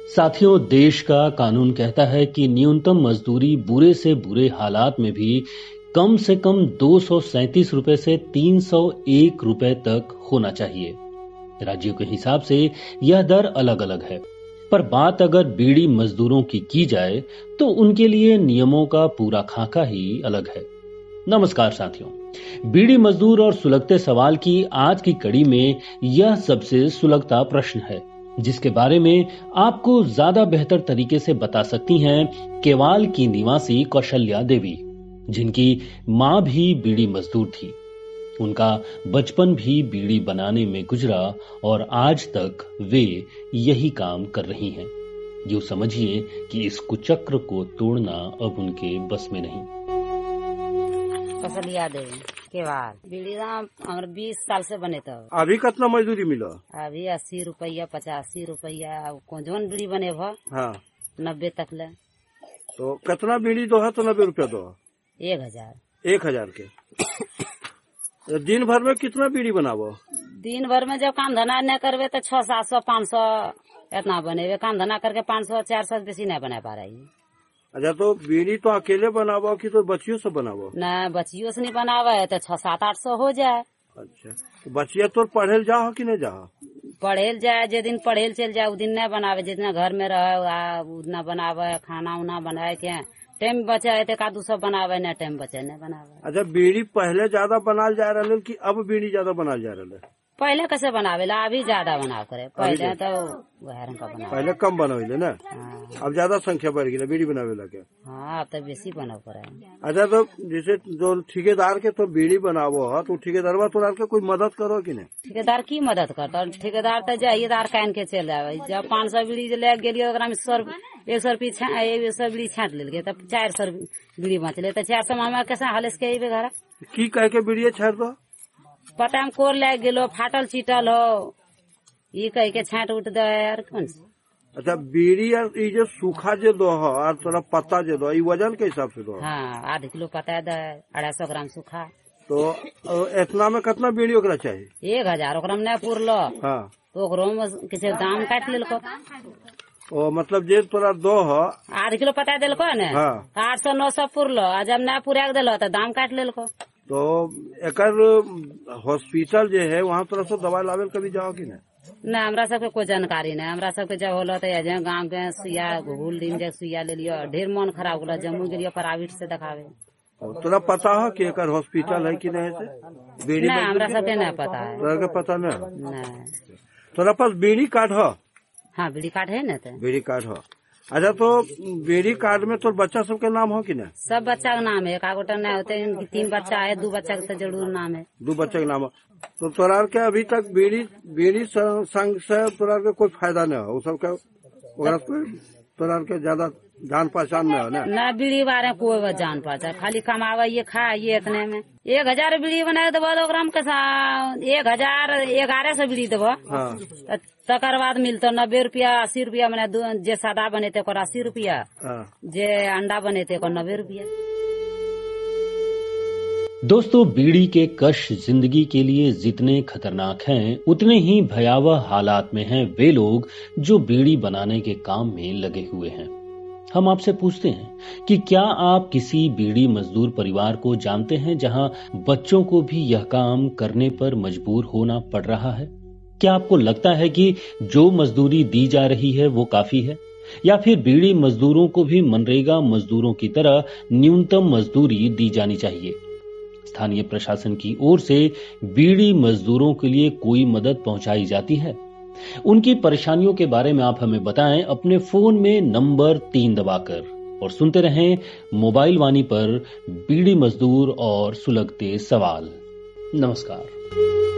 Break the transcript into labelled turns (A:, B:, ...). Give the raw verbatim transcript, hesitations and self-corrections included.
A: साथियों, देश का कानून कहता है कि न्यूनतम मजदूरी बुरे से बुरे हालात में भी कम से कम दो सौ सैंतीस रुपए से तीन सौ एक रुपए तक होना चाहिए। राज्यों के हिसाब से यह दर अलग अलग है, पर बात अगर बीड़ी मजदूरों की की जाए तो उनके लिए नियमों का पूरा खाका ही अलग है। नमस्कार साथियों, बीड़ी मजदूर और सुलगते सवाल की आज की कड़ी में यह सबसे सुलगता प्रश्न है, जिसके बारे में आपको ज्यादा बेहतर तरीके से बता सकती हैं केवाल की निवासी कौशल्या देवी, जिनकी मां भी बीड़ी मजदूर थी। उनका बचपन भी बीड़ी बनाने में गुजरा और आज तक वे यही काम कर रही हैं। यूं समझिए कि इस कुचक्र को तोड़ना अब उनके बस में नहीं।
B: कौशल्या देवी केवाल बीड़ी हमारे बीस साल से बने तो
C: अभी कितना मजदूरी मिला?
B: अभी अस्सी रुपया पचासी रुपया जोन बीड़ी बने भा
C: हाँ
B: नब्बे तक ले।
C: तो कितना बीड़ी दो है तो नब्बे रुपया दो?
B: एक हजार
C: एक हजार के दिन भर में कितना बीड़ी बनावो?
B: दिन भर में जब काम धंधा न करवे तो छह सात सौ पाँच सौ इतना बनेवे। काम धंधा करके पाँच सौ चार सौ बेसी नहीं बना पा रही।
C: अच्छा, तो बीड़ी तो अकेले बनावो कि तो बच्चियों से बनावो?
B: न बच्चियों से नहीं बनावे तो छह सात आठ सौ हो जाए।
C: अच्छा, तो बच्चिया तो पढ़ेल जाओ कि नहीं जाओ?
B: पढ़ेल जाए, जे दिन पढ़ेल चल जाए उ दिन नहीं बनावे, जितना घर में रहे उतना बनावे। खाना उना बनाए के टाइम बचे है का दूसरा बनावे, न टाइम बचे न बनावे।
C: अच्छा, बीड़ी पहले ज्यादा बनाल जा रहा है कि अब बीड़ी ज्यादा बनाल जा रहा है?
B: पहले कैसे बनावेला, अभी ज्यादा बनाव करे। पहले तो वह रंग का बना,
C: पहले कम बनावे ना।
B: हाँ।
C: अब ज्यादा संख्या बढ़ गई बीड़ी बनावे लगे।
B: हाँ, अब तो बेसी बनाव करे।
C: अच्छा, तो जैसे जो ठेकेदार के तो बीड़ी बनावो है तो ठेकेदारवा तो के कोई मदद करो कि नहीं?
B: ठेकेदार की मदद करता? ठेकेदार तो जाइएदार कान के चल जावे। जब पाँच सौ बीड़ी ले गेलियो एक सौ एक सौ रुपये एक सौ बीड़ी छाट ले तब चार सौ बीड़ी बचले तो चार सौ में हमारे कैसे हालस के घर
C: की कह के बीड़ी छाट दो?
B: पता हम कोर लग गेलो, फाटल चीटल हो, ये कह के छाट उठ दो यार कौन से।
C: अच्छा, बीड़ी ये जो सूखा जो दो हो और थोड़ा पत्ता जो दो, ये वजन के हिसाब से दो?
B: हाँ, आधा किलो पत्ता दे, अढ़ाई सौ ग्राम सूखा।
C: तो इतना में कितना बीड़ी ओकरा चाहिए? एक
B: हजार ओकरा में नहीं पुरलो। हाँ, तो ओकरो में किसी दाम काट लेलको।
C: ओ मतलब जे तोरा दो हो
B: आठ किलो पता दिलको ने। हाँ, आठ सौ नौ सौ पुरलो, जब न पुरा दिलो तो दाम काट लेलको।
C: तो एकर हॉस्पिटल जो है वहाँ तोरा सब दवाई लावे कभी जाओ कि नहीं?
B: न, हमरा सबके कोई जानकारी नहीं। हमरा सबके जब होलो तो गाँव के सुइया घुल दिन जे सुइया ले लियो, ढेर मन खराब होलो, जम्मू गेलियो प्राइवेट से दिखावे।
C: तोरा पता हो कि एकर हॉस्पिटल है कि नहीं? से बीड़ी
B: नहीं, हमरा सबके नहीं पता है।
C: तोरा के पता नहीं?
B: नहीं।
C: तोरा पास बीड़ी कार्ड हो?
B: हाँ, बीड़ी कार्ड है ना। तो
C: बीड़ी कार्ड हो। अच्छा, तो बीड़ी कार्ड में तो बच्चा सबके नाम हो कि नहीं?
B: सब बच्चा का नाम है, एक आगोटा नहीं होते। तीन बच्चा है, दो बच्चा का तो जरूर नाम है।
C: दो बच्चे का नाम हो। तो तोरा के अभी तक बीड़ी बीड़ी संग से तोरा के कोई फायदा नहीं हो? सबके तोरा के ज्यादा जान पहचान नहीं हो ना? न,
B: बीड़ी बारे कोई जान पहचान, खाली कमावे ये खाए ये इतने में। एक हजार बीड़ी बना देव कैसा, एक हजार ग्यारह सौ बीड़ी देव। हाँ। तकर बाद मिलते नब्बे रुपया अस्सी रुपया मैंने जे सादा बने थे अस्सी रुपया। हाँ। जे अंडा बने थे नब्बे रुपया।
A: दोस्तों, बीड़ी के कश जिंदगी के लिए जितने खतरनाक हैं, उतने ही भयावह हालात में हैं वे लोग जो बीड़ी बनाने के काम में लगे हुए हैं। हम आपसे पूछते हैं कि क्या आप किसी बीड़ी मजदूर परिवार को जानते हैं जहां बच्चों को भी यह काम करने पर मजबूर होना पड़ रहा है? क्या आपको लगता है कि जो मजदूरी दी जा रही है वो काफी है, या फिर बीड़ी मजदूरों को भी मनरेगा मजदूरों की तरह न्यूनतम मजदूरी दी जानी चाहिए? स्थानीय प्रशासन की ओर से बीड़ी मजदूरों के लिए कोई मदद पहुंचाई जाती है? उनकी परेशानियों के बारे में आप हमें बताएं अपने फोन में नंबर तीन दबाकर, और सुनते रहें मोबाइल वाणी पर बीड़ी मजदूर और सुलगते सवाल। नमस्कार।